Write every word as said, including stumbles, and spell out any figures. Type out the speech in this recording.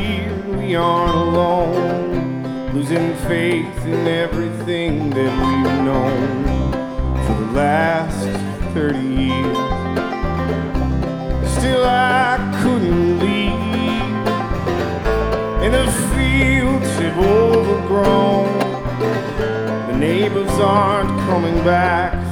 feel we aren't alone, losing faith in everything that we've known for the last thirty years. Still I couldn't leave, and the fields have overgrown. The neighbors aren't coming back,